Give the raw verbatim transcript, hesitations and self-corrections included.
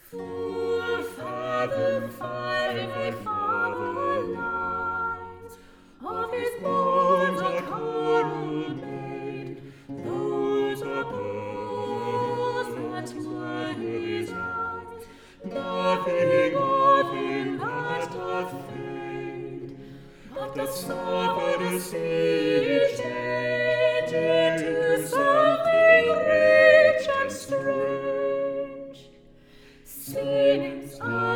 Full fathom five thy father lies, of his bones a coral made, those are pearls that were his eyes, nothing of him that doth fade, but doth suffer the sea change into something rich and strange. Scenes